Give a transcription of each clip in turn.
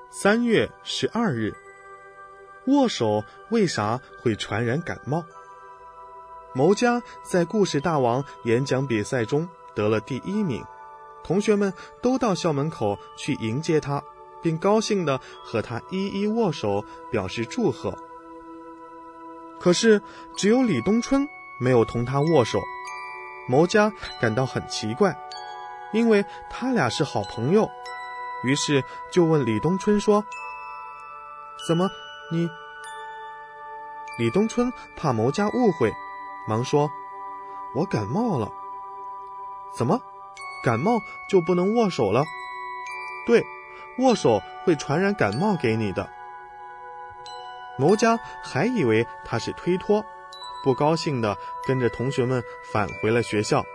3月12日，握手为啥会传染感冒？牟家在故事大王演讲比赛中得了第1名，同学们都到校门口去迎接他，并高兴地和他一一握手表示祝贺。可是只有李东春没有同他握手，牟家感到很奇怪，因为他俩是好朋友，于是就问李东春说：怎么你？李东春怕牟家误会，忙说：我感冒了。怎么？感冒就不能握手了？对，握手会传染感冒给你的。牟家还以为他是推脱，不高兴地跟着同学们返回了学校。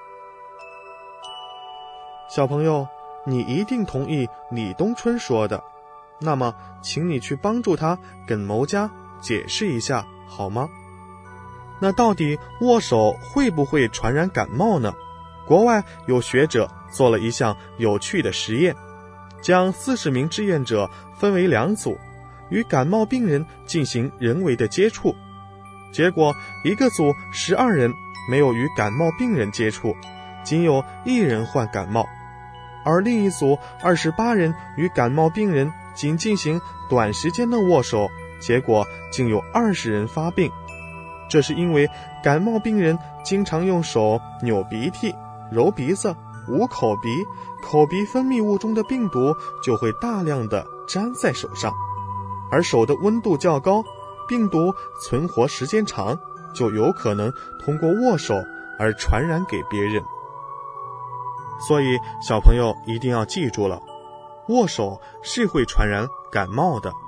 小朋友，你一定同意李东春说的，那么请你去帮助他跟牟家解释一下好吗？那到底握手会不会传染感冒呢？国外有学者做了一项有趣的实验，将40名志愿者分为2组，与感冒病人进行人为的接触。结果一个组12人没有与感冒病人接触，仅有1人患感冒，而另一组28人与感冒病人仅进行短时间的握手，结果竟有20人发病。这是因为感冒病人经常用手扭鼻涕、揉鼻子、捂口鼻，口鼻分泌物中的病毒就会大量的粘在手上，而手的温度较高，病毒存活时间长，就有可能通过握手而传染给别人。所以小朋友一定要记住了，握手是会传染感冒的。